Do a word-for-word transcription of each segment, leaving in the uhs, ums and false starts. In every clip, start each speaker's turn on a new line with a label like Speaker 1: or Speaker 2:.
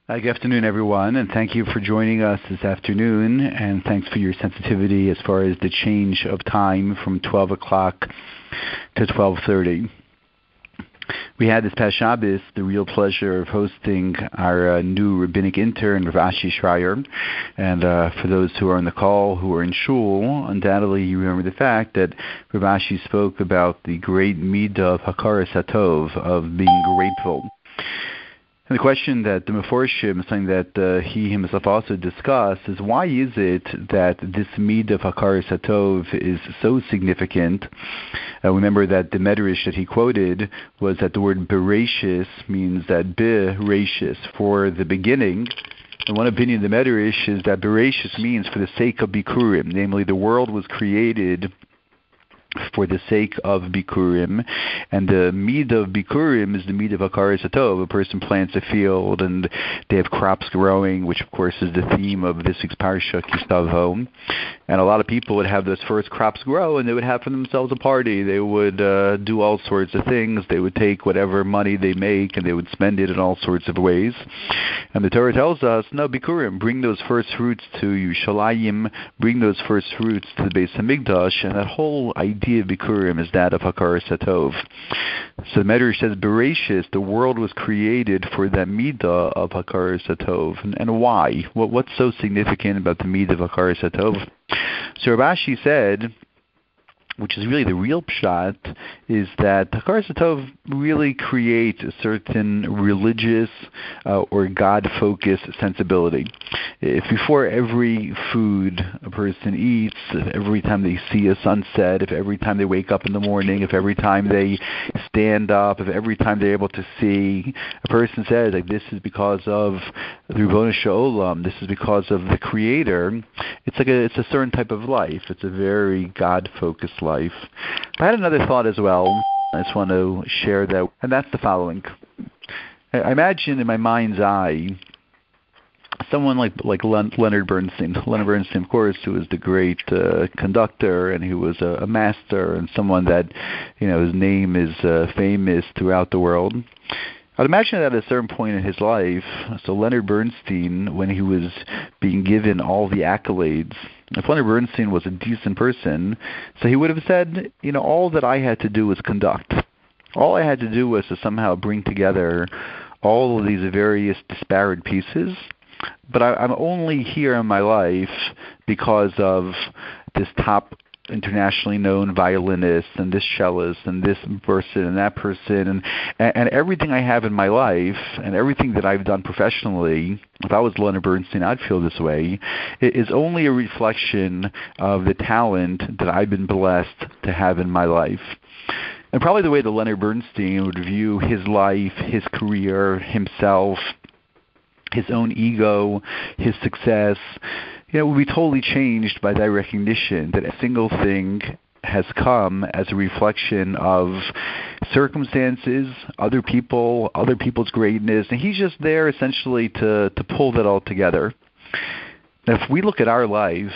Speaker 1: Uh, good afternoon, everyone, and thank you for joining us this afternoon, and thanks for your sensitivity as far as the change of time from twelve o'clock to twelve thirty. We had this past Shabbos the real pleasure of hosting our uh, new rabbinic intern, Rav Ashi Schreier. And uh, for those who are on the call who are in shul, undoubtedly you remember the fact that Rav Ashi spoke about the great midah of Hakaras Hatov, of being grateful. And the question that the Meforshim, something that uh, he himself also discussed, is why is it that this midah of Hakaras Hatov is so significant? Uh, remember that the Medrash that he quoted was that the word Bereshis means that Bereshis, for the beginning. And one opinion of the Medrash is that Bereshis means for the sake of Bikurim, namely the world was created for the sake of Bikurim, and the midah of Bikurim is the midah of Hakaras Hatov. A person plants a field and they have crops growing, which of course is the theme of this week's Parsha, Kistavo. And a lot of people would have those first crops grow and they would have for themselves a party. They would uh, do all sorts of things. They would take whatever money they make and they would spend it in all sorts of ways. And the Torah tells us, no, Bikurim, bring those first fruits to Yerushalayim, bring those first fruits to the Beis Hamikdash, and that whole idea idea of Bikurim is that of Hakaras Hatov. So the Medrash says, Bereshis, the world was created for that midah of Hakaras Hatov. And, and why? What, what's so significant about the midah of Hakaras Hatov? So Rav Ashi said, which is really the real pshat, is that Hakaras Hatov really creates a certain religious uh, or God-focused sensibility. If before every food a person eats, if every time they see a sunset, if every time they wake up in the morning, if every time they stand up, if every time they're able to see, a person says, like, this is because of the Ribono Shel Olam, this is because of the Creator, it's like a, it's a certain type of life. It's a very God-focused life. Life. I had another thought as well. I just want to share that, and that's the following. I imagine in my mind's eye someone like like Leonard Bernstein. Leonard Bernstein, of course, who was the great uh, conductor and who was a, a master and someone that, you know, his name is uh, famous throughout the world. I'd imagine that at a certain point in his life, so Leonard Bernstein, when he was being given all the accolades, if Leonard Bernstein was a decent person, so he would have said, you know, all that I had to do was conduct. All I had to do was to somehow bring together all of these various disparate pieces, but I, I'm only here in my life because of this top internationally known violinist and this cellist and this person and that person and, and and everything I have in my life and everything that I've done professionally, if I was Leonard Bernstein, I'd feel this way, it is only a reflection of the talent that I've been blessed to have in my life. And probably the way that Leonard Bernstein would view his life, his career, himself, his own ego, his success, you know, will be totally changed by that recognition that a single thing has come as a reflection of circumstances, other people, other people's greatness, and he's just there essentially to, to pull that all together. Now, if we look at our life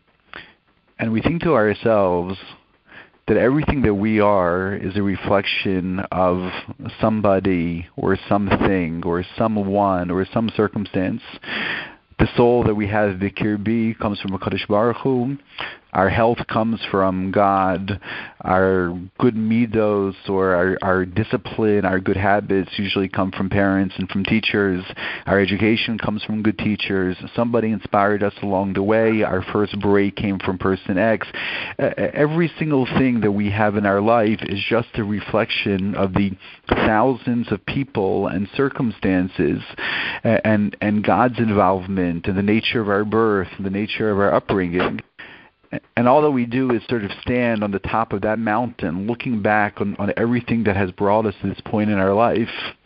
Speaker 1: and we think to ourselves that everything that we are is a reflection of somebody or something or someone or some circumstance, the soul that we have, Bikir comes from HaKadosh Baruch Hu. Our health comes from God. Our good midos or our, our discipline, our good habits usually come from parents and from teachers. Our education comes from good teachers. Somebody inspired us along the way. Our first break came from person X. Uh, every single thing that we have in our life is just a reflection of the thousands of people and circumstances uh, and, and God's involvement and the nature of our birth and the nature of our upbringing. And all that we do is sort of stand on the top of that mountain, looking back on, on everything that has brought us to this point in our life.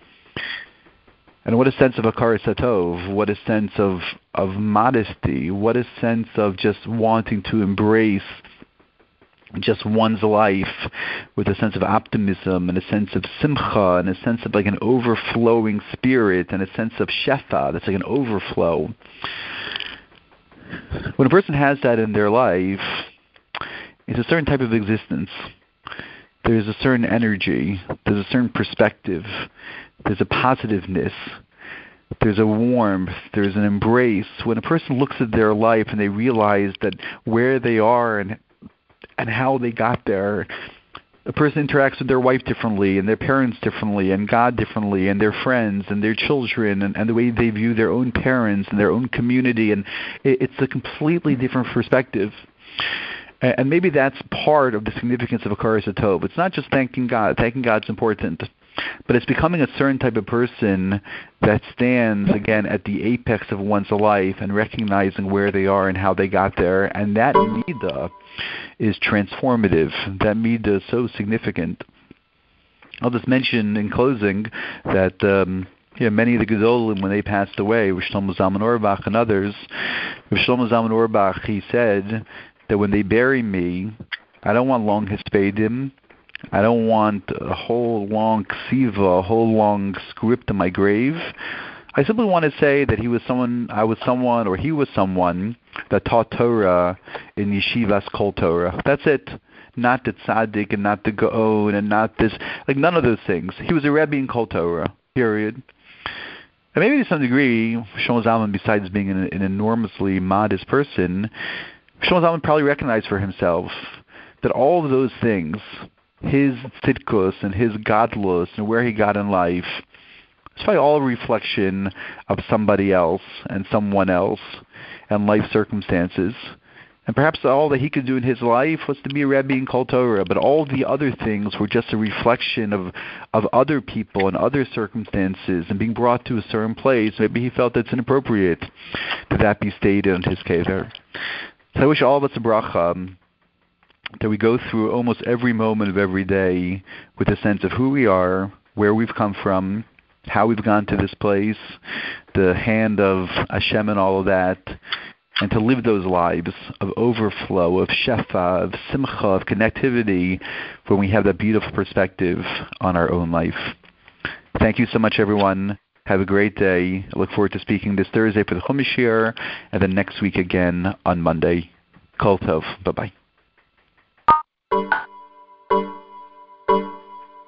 Speaker 1: And what a sense of Hakaras Hatov, what a sense of, of modesty, what a sense of just wanting to embrace just one's life with a sense of optimism and a sense of simcha and a sense of like an overflowing spirit and a sense of shefa, that's like an overflow. When a person has that in their life, it's a certain type of existence. There's a certain energy. There's a certain perspective. There's a positiveness. There's a warmth, there's an embrace. When a person looks at their life and they realize that where they are and and how they got there, a person interacts with their wife differently and their parents differently and God differently and their friends and their children and, and the way they view their own parents and their own community, and it, it's a completely different perspective. And maybe that's part of the significance of Hakaras HaTov. It's not just thanking God. Thanking God's important. But it's becoming a certain type of person that stands, again, at the apex of one's life and recognizing where they are and how they got there. And that midah is transformative. That midah is so significant. I'll just mention in closing that um, yeah, many of the Gedolim, when they passed away, Rosh Shlomo Zalman Auerbach and others, Rosh Shlomo Zalman Auerbach, he said that when they bury me, I don't want long hispadim. I don't want a whole long ksiva, a whole long script in my grave. I simply want to say that he was someone, I was someone, or he was someone that taught Torah in Yeshivas Kol Torah. That's it. Not the tzaddik and not the gaon and not this, like none of those things. He was a Rebbe in Kol Torah, period. And maybe to some degree, Shlomo Zalman, besides being an, an enormously modest person, Shlomo Zalman probably recognized for himself that all of those things, his tzidkus and his godless and where he got in life, it's probably all a reflection of somebody else and someone else and life circumstances. And perhaps all that he could do in his life was to be a Rebbe in Kol Torah, but all the other things were just a reflection of, of other people and other circumstances and being brought to a certain place. Maybe he felt it's inappropriate that that be stated in his keder. So I wish all of us a bracha, that we go through almost every moment of every day with a sense of who we are, where we've come from, how we've gone to this place, the hand of Hashem and all of that, and to live those lives of overflow, of shefa, of simcha, of connectivity, when we have that beautiful perspective on our own life. Thank you so much, everyone. Have a great day. I look forward to speaking this Thursday for the Chumash year, and then next week again on Monday. Kol Tov. Bye-bye.